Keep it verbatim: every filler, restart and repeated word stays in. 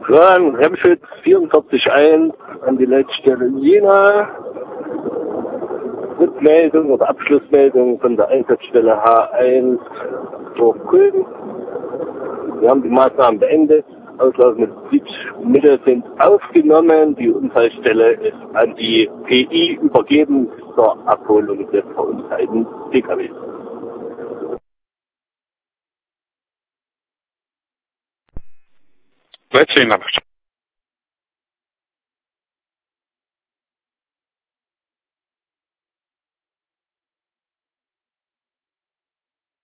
Kran Remschütz vierundvierzig eins an die Leitstelle Jena. Rückmeldung oder Abschlussmeldung von der Einsatzstelle H eins durch Köln. Wir haben die Maßnahmen beendet. Auslaufende Betriebsmittel sind aufgenommen. Die Unfallstelle ist an die P I übergeben zur Abholung des verunfallten P K Ws. Leitstelle